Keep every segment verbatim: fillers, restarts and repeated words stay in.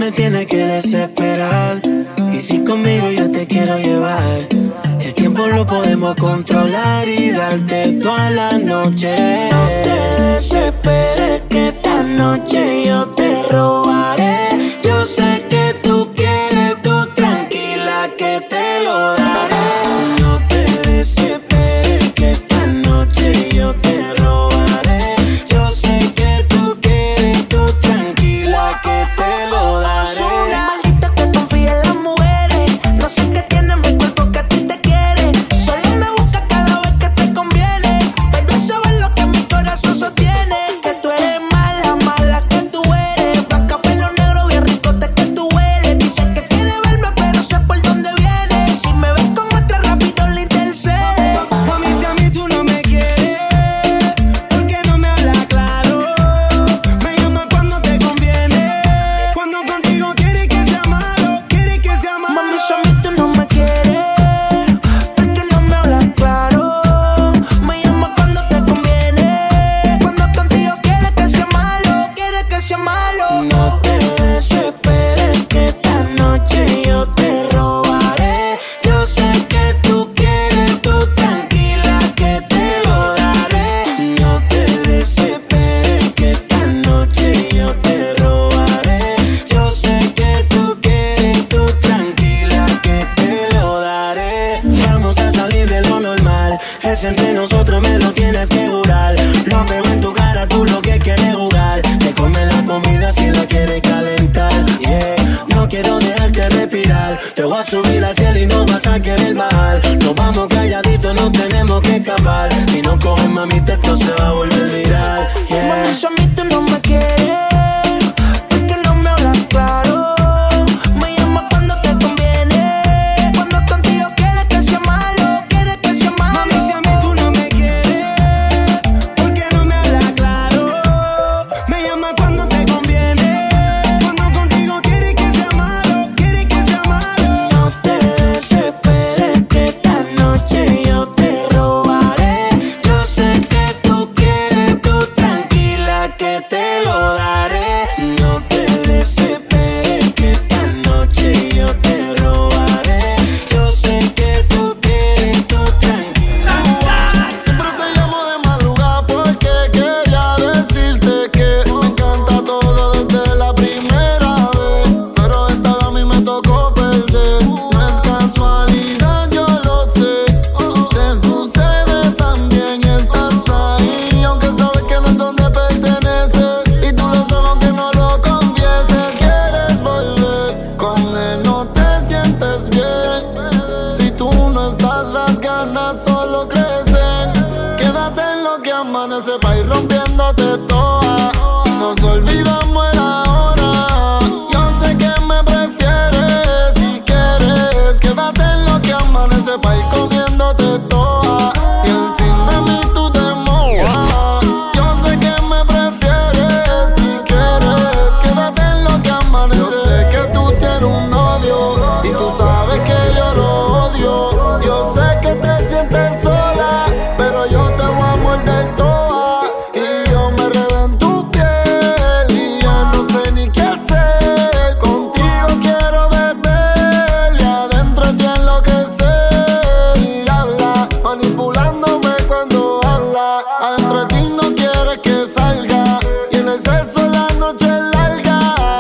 me tienes que desesperar. Y si conmigo yo te quiero llevar, el tiempo lo podemos controlar y darte toda la noche. No te desesperes que esta noche yo te robaré. Yo sé que tú quieres, tú tranquila que te lo daré. No te desesperes que esta noche yo te robaré. Yo sé que tú quieres, tú tranquila que te lo daré. Soy una maldita que confía en las mujeres. No sé qué tiene en mi cuerpo que a ti te quiere. Solo me busca cada vez que te conviene. Pero sabes lo que mi corazón sostiene. Que tú eres mala, mala que tú eres. Blanca, pelo negro, bien ricote que tú hueles. Dices que quiere verme pero sé por dónde viene. Si me ves con otra rápido le intercede. Mami, si a mí tú no me quieres, ¿por qué no me hablas claro? Me llamas cuando te conviene. Cuando contigo quieres que sea malo, quieres que sea malo. Mami, si a mí tú no me quieres, ¿por qué no me hablas claro? Me llamas cuando te conviene. Cuando contigo quieres que sea malo, quieres que sea malo. No te desesperes que esta noche yo te robaré. Yo sé que tú quieres, tú tranquila que te lo daré. No te desesperes que esta noche yo te robaré. Yo sé que tú quieres, tú tranquila que te lo daré. Vamos a salir de lo normal, es entre nosotros, me lo tienes que jurar. Lo veo en tu cara, tú lo que quieres jugar. Te comes la comida si la quieres calentar. Yeah, no quiero dejarte respirar. Te voy a subir al cielo y no vas a querer bajar. Nos vamos calladitos, no tenemos que escapar. Si no coges mamita, esto se va a volver viral. Yeah. Mami, si a mí tú no me quieres, ¿por qué no me hablas claro? Me llamas cuando te conviene. Cuando contigo quieres que sea malo, quieres que sea malo. Mami, si a mí tú no me quieres, ¿por qué no me hablas claro? Me llamas cuando te conviene. Cuando contigo quieres que sea malo, quieres que sea malo. No te desesperes que esta noche yo te robaré. Yo sé que tú quieres, tú tranquila que te lo daré. No te desesperes que esta noche yo te robaré. Yo sé que tú quieres, tú tranquila. Siempre te llamo de madrugada porque quería decirte que me encanta todo desde la primera vez. Pero esta vez a mí me tocó perder. No es casualidad, yo lo sé. Te sucede también, estás ahí. Aunque sabes que no es donde perteneces. Y tú lo sabes aunque no lo confieses. Quieres volver, con él no te sientes bien. Si tú no estás, las ganas solo crecen. Quédate en lo que amanece pa' ir rompiéndote toda. Y nos olvidamos el ahora. Yo sé que me prefieres si quieres. Quédate en lo que amanece pa' ir comiéndote toda. Y encima de mí tú te mojas. Yo sé que me prefieres si quieres. Quédate en lo que amanece. Yo sé que tú tienes un novio y tú sabes que yo lo odio. Yo sé que te sientes sola, pero yo te voy a morder toda. Y yo me redé en tu piel y ya no sé ni qué hacer. Contigo quiero beber y adentro te enloquecer. Y habla, manipulándome cuando habla. Adentro de ti no quieres que salga. Y en el sexo la noche es larga.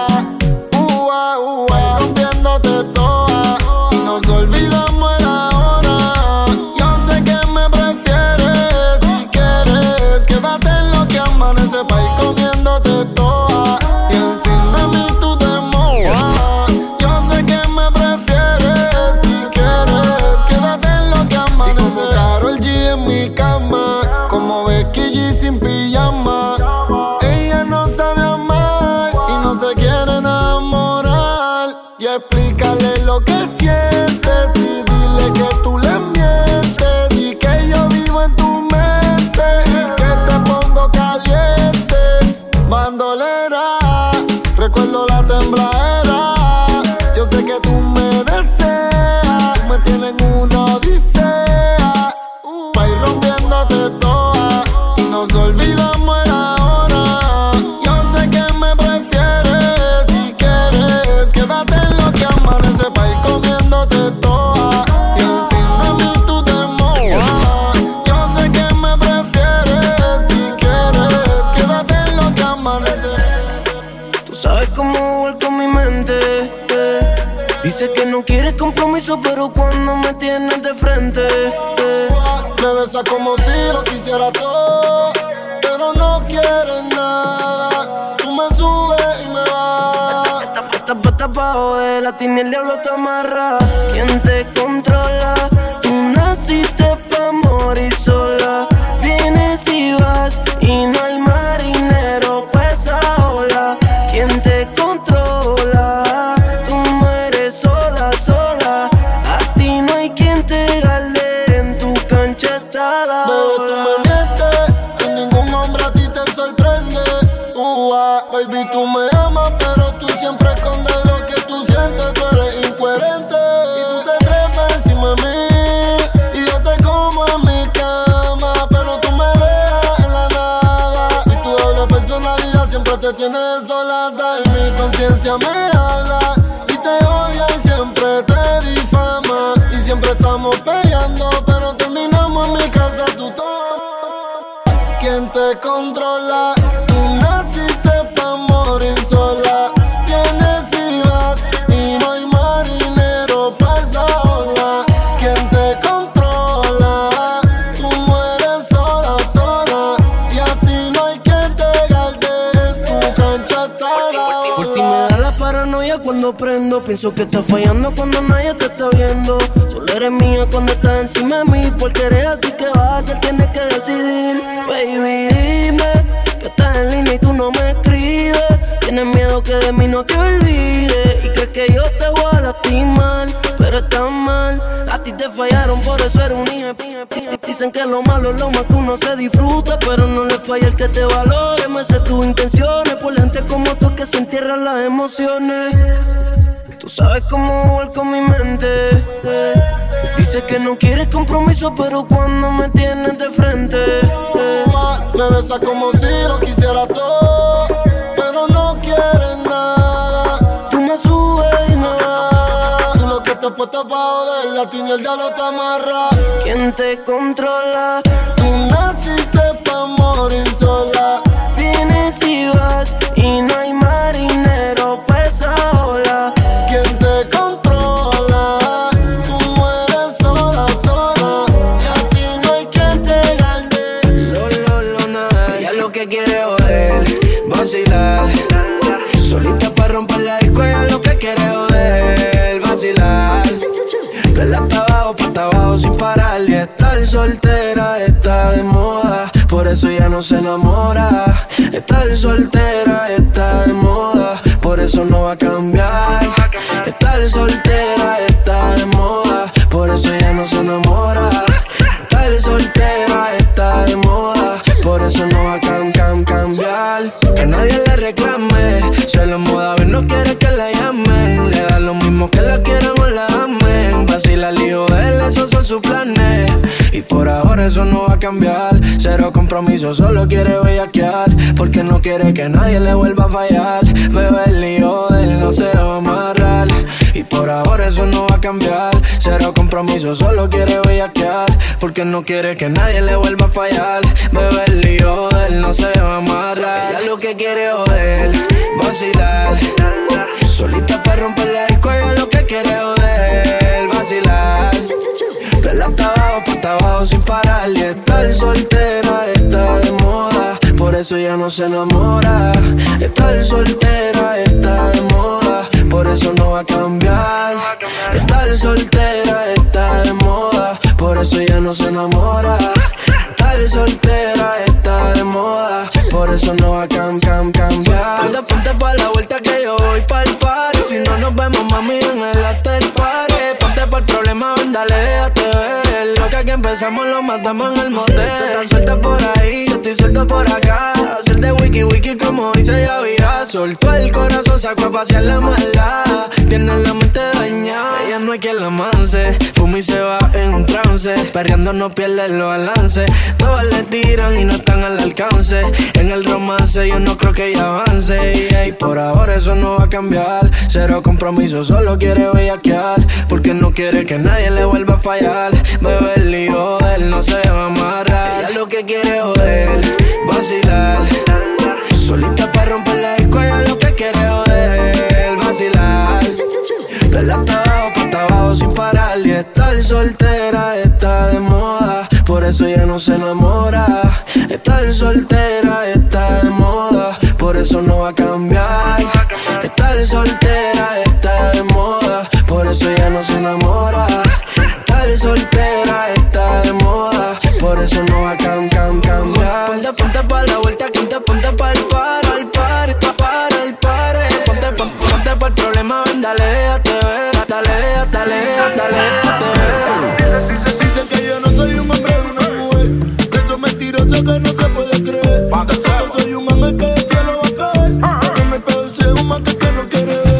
Ua, ua, rompiéndote toda. Y nos olvidamos el ahora. Yo sé que me prefieres si quieres. Quédate en lo que amanece pa' ir comiéndote toda. Y encima de mí tú te mojas. Yo sé que me prefieres si quieres. Quédate en lo que amanece. Y como Karol G en mi cama, como Becky G sin pijama. Ella no sabe amar y no se quiere enamorar. Y explícale lo que sientes y dile que tú le mientes. Y que yo vivo en tu mente y que te pongo caliente. Bandolera, recuerdo la tembladera. Yo sé que tú me deseas, me tienes en una odisea. Pa' ir rompiéndote toda y nos olvidamos el ahora. Yo sé que me prefieres si quieres. sabes cómo jugar con mi mente, eh. Dice que no quieres compromiso, pero cuando me tienes de frente, eh. Me besa como si lo quisiera todo, pero no quieres nada. Tú me subes y me vas. Esta pata pa' joder, a ti ni el diablo te amarra. ¿Quién te controla? Tú naciste pa' morir sola. Vienes y vas y no hay marinero pa' esa ola. ¿Quién te controla? Tú mueres sola, sola. A ti no hay quien te gale, en tu cancha está la Bebé, tú me mientes y ningún hombre a ti te sorprende. Uh, ah, baby, tú me amas, pero tú siempre escondes lo que tú sientes. Tú eres incoherente y tú te trepas encima de mí y yo te como en mi cama, pero tú me dejas en la nada. Y tu doble personalidad siempre te tiene desolada y mi conciencia me habla y te odia y siempre te difama y siempre estamos peleando, pero terminamos en mi casa. Tú tomas. ¿Quién te controla? Tú naciste pa' morir sola. Vienes y vas y no hay marinero pa' esa ola. ¿Quién te controla? Tú mueres sola, sola. Y a ti no hay quien te guarde, en tu cancha está la ola. Por ti me da la paranoia cuando prendo. Pienso que estás fallando cuando nadie te está viendo. Solo eres mía cuando estás encima de mí. Porque eres así que vas a hacer, tienes que decidir. Baby, dime que estás en línea y tú no me escribes. Tienes miedo que de mí no te olvides y crees que yo te voy a lastimar, pero estás mal. A ti te fallaron, por eso eres un hijo. Dicen que lo malo es lo más que uno se disfruta, pero no le falla el que te valore. Me sé tus intenciones por la gente como tú que se entierran las emociones. Tú sabes cómo jugar con mi mente, eh. Dices que no quieres compromiso, pero cuando me tienes de frente, eh. Me besa como si lo quisiera todo, pero no quieres nada. Tú me subes y me vas. Tú lo que te puesta pa' joder, la ti ni el diablo te amarra. ¿Quién te controla? Tú naciste pa' morir sola. Vienes y vas y no hay marinero pa' esa ola. ¿Quién te controla? Tú mueres sola, sola. Y a ti no hay quien te gane. Lo, lo, lo, nada. Ella lo que quiere joder, vacilar. Solita pa' romper la disco, ella lo que quiere joder, vacilar. De la hasta abajo, pa' hasta abajo sin parar. Y estar soltera está de moda, por eso ya no se enamora. Estar soltera está de moda, por eso no va a cambiar. Estar soltera está de moda, por eso ya no se enamora. Estar soltera está de moda, por eso no va a cam, cam, cambiar. Que nadie le reclame, se lo moda, ver no quiere que la llamen. Le da lo mismo que la quieran o la amen. Vacila el hijo de él, esos son sus planes. Y por ahora eso no va a cambiar. Cero compromiso, solo quiere bellaquear, porque no quiere que nadie le vuelva a fallar. Bebé, el hijo de él no se va a amarrar. Y por ahora eso no va a cambiar. Cero compromiso, solo quiere bellaquear, porque no quiere que nadie le vuelva a fallar. Bebé, el hijo de él no se va a amarrar. Ella lo que quiere joder, vacilar. Solita para romper la disco, ella lo que quiere joder, vacilar. De la hasta abajo, pa' hasta abajo sin parar. Y estar soltera está de moda, por eso ya no se enamora. Estar soltera está de moda, por eso no va a cambiar. Estar soltera está de moda, por eso ya no se enamora. Estar soltera está de moda, por eso no va a cam, cam, cambiar. Ponte, ponte pa' la vuelta que yo voy pa'l party. Si no nos vemos, mami, en el after party. Ponte por problema, ven, dale, déjate ver. Lo que aquí empezamos lo matamos en el motel. Tú estás suelta por ahí, yo estoy suelto por acá. Hacer de wiki wiki como dice Yavira. Soltó el corazón, sacó a pasear la maldad. Tiene la mente dañada, ella no hay quien la manse. Fuma y se va en un trance, perreando no pierde los balances. Todas le tiran y no están al alcance. En el romance yo no creo que ella avance. Y por ahora eso no va a cambiar. Cero compromiso, solo quiere bellaquear, porque no quiere que nadie le vuelva a fallar. Bebé, el hijo de él no se va a amarrar. Ella lo que quiere joder, vacilar. Solita para romper la disco, ella lo que quiere joder, eso ya no se enamora. Estar soltera está de moda, por eso no va a cambiar. Estar soltera está de moda, por eso ya no se enamora. Estar soltera está de moda, por eso no va a cam, cam, cambiar. Ponte, ponte pa' la vuelta, quinta, ponte pa' el paro, al par, para el par. Ponte, ponte, ponte pa' el problema, ven, dale, déjate ver, dale, dale, dale, déjate ver. Dicen que yo no soy un hombre de una mujer, de esos mentirosos que no se puede creer. Tampoco soy un ángel que del cielo va a caer, pero me pedo ese un man que, que no quiere ver.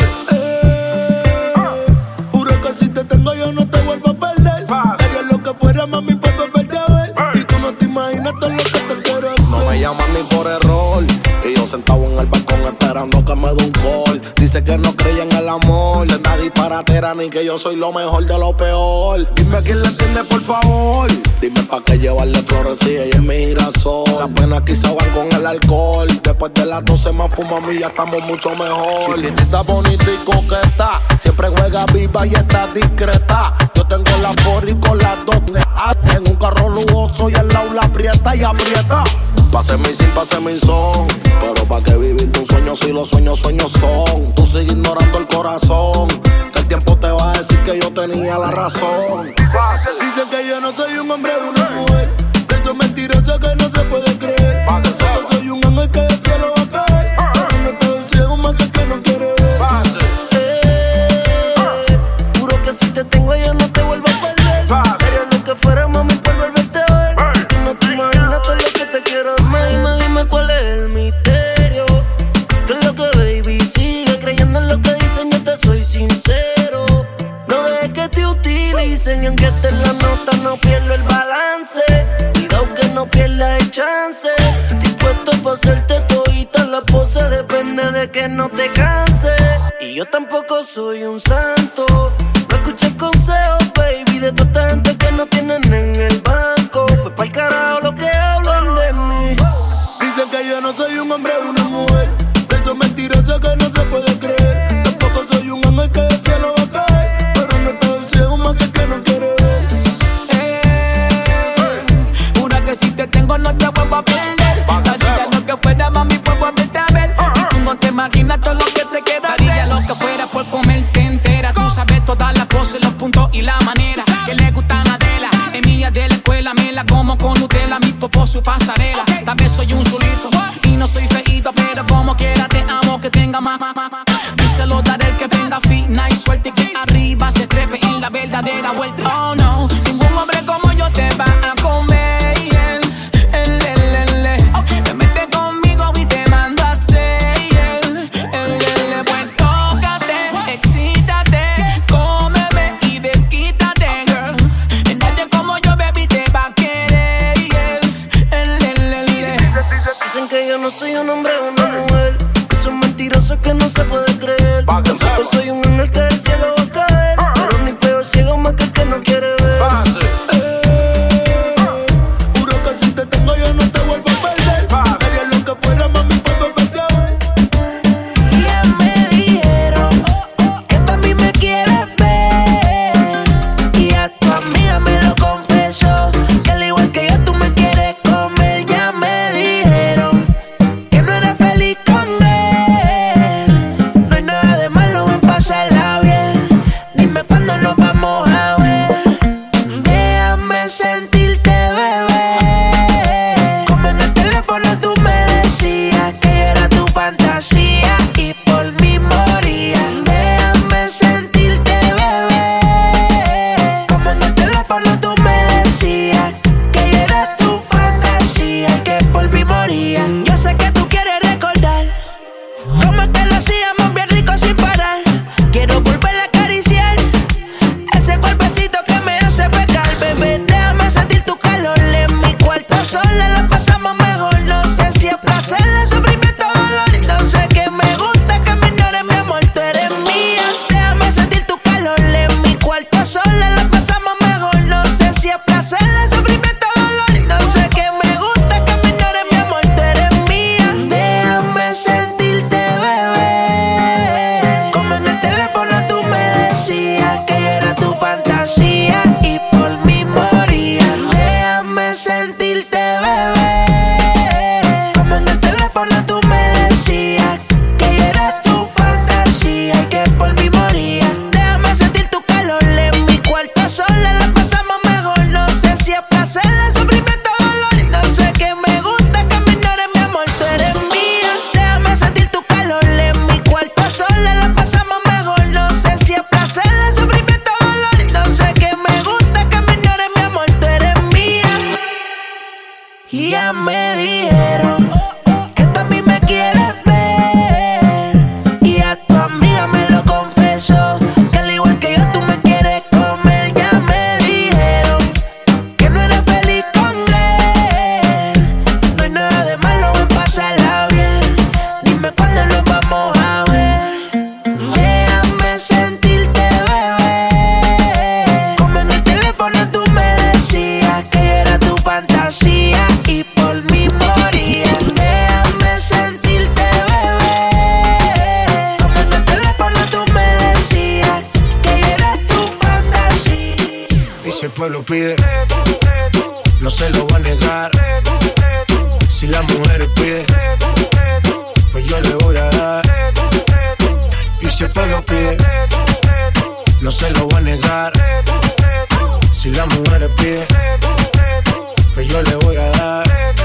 Eh, juro que si te tengo yo no te vuelvo a perder. Haría lo que fuera, mami, por volverte a ver. Y tú no te imaginas todo lo que te quiero hacer. No me llaman ni por error, y yo sentado en el balcón esperando que me dé un call. Dice que no creía en el amor, senta disparatera ni que yo soy lo mejor de lo peor. Dime quién la entiende, por favor. Dime pa' qué llevarle flores si ella es mi girasol. Las penas quizá van con el alcohol. Después de las doce más fumamos y ya estamos mucho mejor. Chiquitita, bonita y coqueta, siempre juega viva y está discreta. Yo tengo la porri con las dos en un carro lujoso y al lado la aprieta y aprieta. Pase mi sin, pase mi son, pero pa' que vivir de un sueño si los sueños sueños son. Tú sigues ignorando el corazón, que el tiempo te va a decir que yo tenía la razón. Dicen que yo no soy un hombre de una mujer, de esos mentirosos que no se puede creer. Tampoco soy un ángel que del cielo va a caer, pero me pedo ciego más que el que no quiere ver. Eh, juro que si te tengo yo no te vuelvo a perder. Haría lo que fuera, mami, por volverte a ver. Tú no te imaginas todo lo que te quiero hacer. Dime, dime cuál es el misterio. ¿Qué es lo que, baby? Sigue creyendo en lo que dicen, yo te soy sincero. No dejes que te utilicen y aunque esté en la nota no pierdo el balance. Cuidado que no pierdas el chance. Dispuesto pa' hacerte todita la pose, depende de que no te canses. Y yo tampoco soy un santo, no escuches consejos, baby, de toda esta gente que no tienen en el banco. Pues pa'l carajo lo que hablan de mí. Dicen que yo no soy un hombre de una mujer, de esos mentirosos que no se puede creer. Tampoco soy un ángel que del cielo va a caer, pero me pedo ciego más que el que no quiere ver. Eh, jura que si te tengo no te vuelvo a perder. Daría lo que fuera, mami, por volverte a ver. Y tú no te imaginas todo lo que te quiero hacer. Daría lo que fuera por comerte entera. Tú sabes todas las poses, los puntos y la manera que le gustan a Adela. Es mía de la escuela, me la como con Nutella. Mi popó su pasarela. Tal vez soy un chulito y no soy feíto, pero como quiera te amo, que tenga más. Díselo, daré el que venga fina y suerte, que arriba se trepe en la verdadera vuelta. Oh no, ningún hombre como yo te va a comer. El, el, el, el, okay. Te mete conmigo y te mando a hacer el, el, el, el, pues tócate, excítate, cómeme y desquítate, girl. Nadie como yo, baby, te va a querer. El, el, el, el, el. Dicen que yo no soy un hombre o una mujer, son mentirosos que no se puede creer. Tampoco soy un ángel que del cielo va a caer, pero ni peor ciego más que el que no pueblo pide, no se lo va a negar. Si la mujer pide, pues yo le voy a dar. Y si el pueblo pide, no se lo va a negar. Si la mujer pide, pues yo le voy a dar.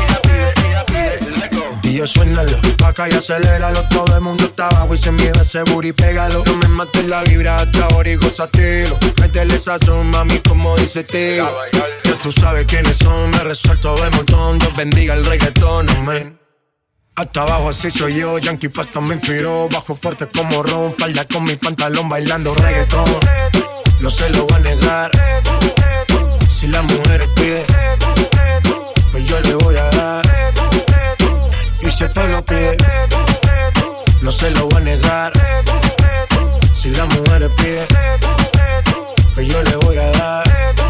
Y yo suénalo, acá y aceléralo. Todo el mundo está abajo y se mide ese booty, pégalo. No me mates la vibra hasta ahora y gózatelo. Métele sazón, mami, como dice tío. Ya tú sabes quiénes son, me resuelto de montón. Dios bendiga el reggaetón, amén. Hasta abajo así soy yo, Yankee Pasta me inspiró. Bajo fuerte como ron, falda con mi pantalón bailando reggaetón. No se lo voy a negar. Si la mujer pide, pues yo le voy a dar. Y si el pueblo pide, no se lo voy a negar. Si la mujer pide, pues yo le voy a dar.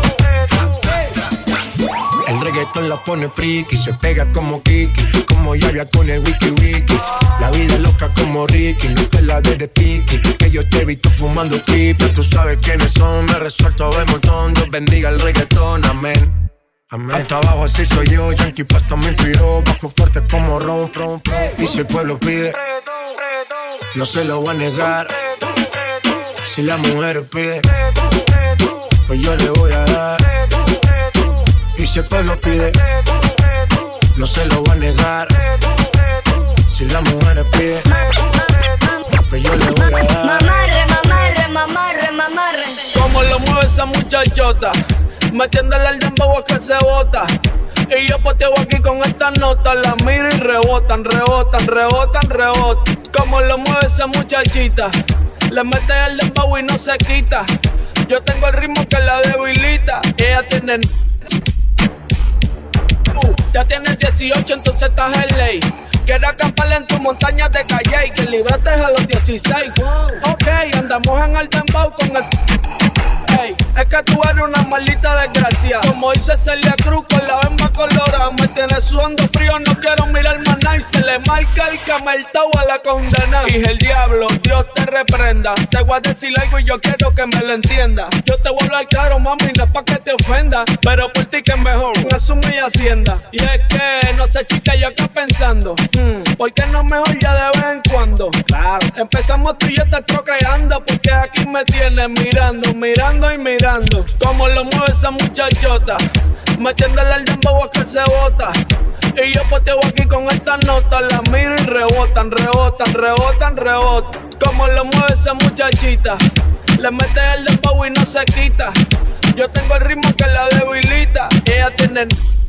El reggaetón la pone friki, se pega como Kiki, como Yavia con el wiki wiki. La vida es loca como Ricky, no te la de de piqui, que yo te he visto fumando creepy. Tú sabes quiénes son, me resuelto de montón. Dios bendiga el reggaetón, amén. Amén. Hasta abajo así soy yo, Yankee Pasta me inspiró. Bajo fuerte como ron, ron, ron. Y si el pueblo pide, no se lo voy a negar. Si la mujer pide, pues yo le voy a dar. Y si el pueblo pide, no se lo voy a negar. Si la mujer pide, pues yo le voy a dar. Mamarre, mamarre, mamarre, mamarre. Como lo mueve esa muchachota, metiéndole al dembow a que se bota. Y yo poteo aquí con estas notas, las miro y rebotan, rebotan, rebotan, rebotan. Como lo mueve esa muchachita, le mete el dembow y no se quita. Yo tengo el ritmo que la debilita. Ella tiene... Uh, ya tienes dieciocho, entonces estás en ley. Quiero acamparle en tu montaña de calle y que libraste a los dieciséis. Ok, andamos en el dembow con el... Hey, es que tú eres una maldita desgracia. Como dice Celia Cruz con la bemba colorada. Me tienes sudando frío, no quiero mirar más nada. Y se le marca el cameltao a la condena. Dije el diablo, Dios te reprenda. Te voy a decir algo y yo quiero que me lo entienda. Yo te voy a hablar claro, mami, no es pa' que te ofenda, pero por ti que es mejor, asume y hacienda. Y es que, no sé chica, yo acá pensando, hmm, ¿por qué no mejor ya de vez en cuando? Claro, empezamos tú y yo estar procreando, porque aquí me tienes mirando, mirando y mirando. Como lo mueve esa muchachota, metiéndole al dembow a que se bota. Y yo poteo aquí con estas notas, las miro y rebotan, rebotan, rebotan, rebotan. Como lo mueve esa muchachita, le mete el dembow y no se quita. Yo tengo el ritmo que la debilita. Ella tiene...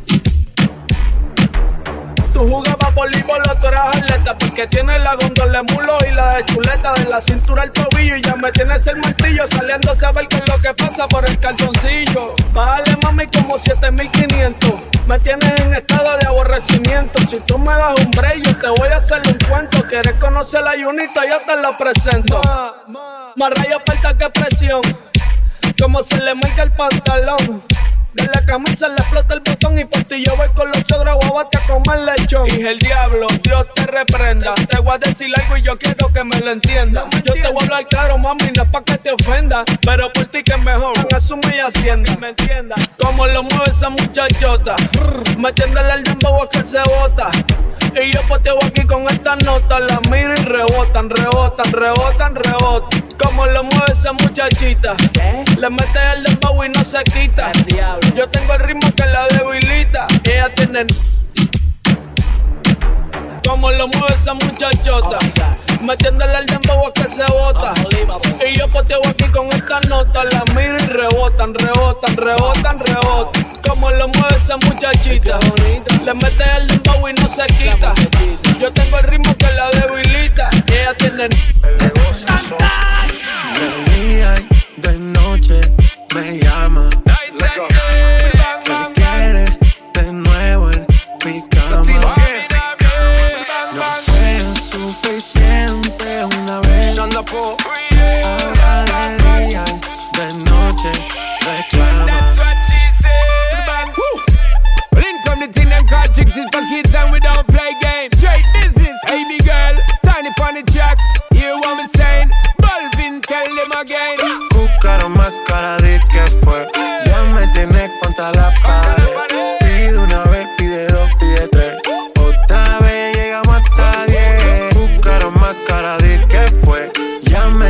Tú jugabas voleibol o tú eras atleta, porque tienes la gondola de mulo y la de chuleta, de la cintura al tobillo, y ya me tienes el martillo saliéndose a ver qué es lo que pasa por el calzoncillo. Bájale mami como siete mil quinientos, me tienes en estado de aborrecimiento. Si tú me das un break yo te voy a hacer un cuento. ¿Quieres conocer la Junita? Yo te lo presento. Más rayos falta que presión, como se le marca el pantalón. De la camisa le explota el botón y por ti yo voy con los ogros guabate a comer lechón. Dije el diablo, Dios te reprenda. Te voy a decir algo y yo quiero que me lo entienda. Yo te voy a hablar claro, mami, no es pa' que te ofenda, pero por ti que es mejor, asume y hacienda. ¿Me entiendas? Como lo mueve esa muchachota, metiéndole al dembow a que se bota. Y yo poteo aquí con estas notas, las miro y rebotan, rebotan, rebotan, rebotan. Como lo mueve esa muchachita, ¿qué? Le mete el dembow y no se quita. Yo tengo el ritmo que la debilita. Ella tiene... Como lo mueve esa muchachota, metiéndole el dembow a que se bota. Y yo poteo aquí con estas notas, las miro y rebotan, rebotan, rebotan, rebotan. Como lo mueve esa muchachita, le mete el dembow y no se quita. Yo tengo el ritmo que la debilita. Ella tiene... De día y de noche me llama. ¿Qué quieres de nuevo en mi cama? No fue suficiente una vez. Ahora de día y de noche reclama. Link from the thing and call tricks is for kids and we don't play games. Straight business, baby girl, tiny funny track. Hear what me saying? Balvin, tell them again. Buscaron más cara de que fue. Ya me tiene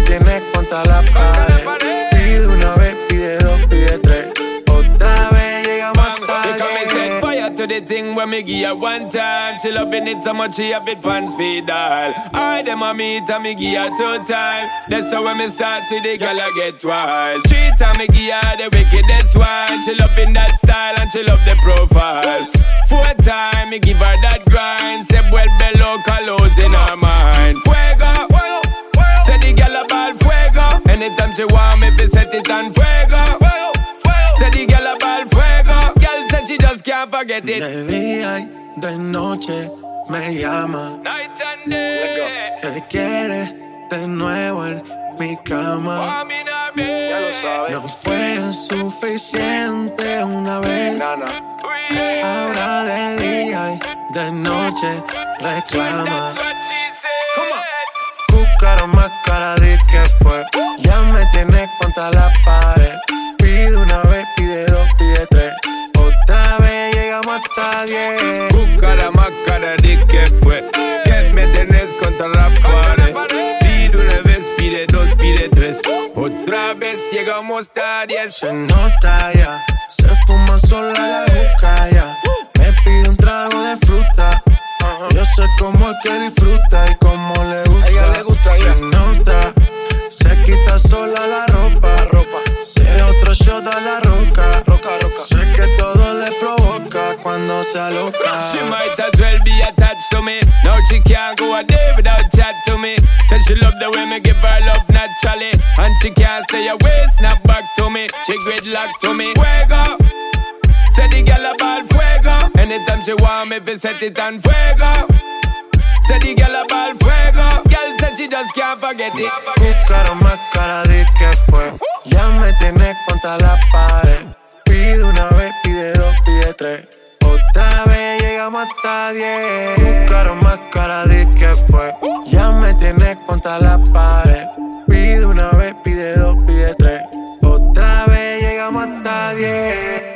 tienes contra la pared. Pide una vez, pide dos, pide tres. Otra vez llegamos hasta diez. Fire to the thing when me give her one time. She loving it so much she have it pants feed all. I dem a meet and me give her two time. That's how when me start see the girl I get wild. Three time me give her the wickedest one. She loving that style and she love the profile. Four time me give her that grind. Se vuelve loca, los in her mind. Fuego, say the girl a ball fuego. Anytime she want me, fi set it on fuego. Say the girl a ball fuego. Girl said she just can't forget it. De día y de noche me llama. Night and day. Que quiere de nuevo en mi cama. Oh, mi nave. Ya lo sabes. No fue suficiente una vez. Nana. Ahora de día y de noche reclama. That's what she said. Come on. Cúcaro más cara de que fue. Ya me tienes contra la pared. Pide una vez, pide dos, pide tres. Otra vez llegamos hasta diez. Cúcara más cara de que fue. Que me tenés contra la pared. Pide una vez, pide dos, pide tres. Otra vez llegamos hasta diez. Se nota ya, se fuma sola la boca ya. Me pide un trago de fruta. Yo sé cómo es que disfruta y cómo le gusta. A ella le gusta ya. Se nota, se quita sola la ropa. La ropa. Se otro shot a la roca. Roca, roca. Sé que todo le provoca cuando se aloca. She might as well be attached to me. Now she can't go a day without chat to me. Said she love the way me give her love naturally. And she can't say a way, snap back to me. She gridlock to me. Fuego. Say the girl a ball fuego. Anytime she want me, fi set it on fuego. Say the girl a ball fuego. Girl said she just can't forget it. Cúcaro más cara de que fue. Ya me tienes contra la pared. Pide una vez, pide dos, pide tres. Otra vez llegamos hasta diez. Cúcaro más cara de que fue. Ya me tienes contra la pared. Pide una vez, pide dos, pide tres. Otra vez llegamos hasta diez.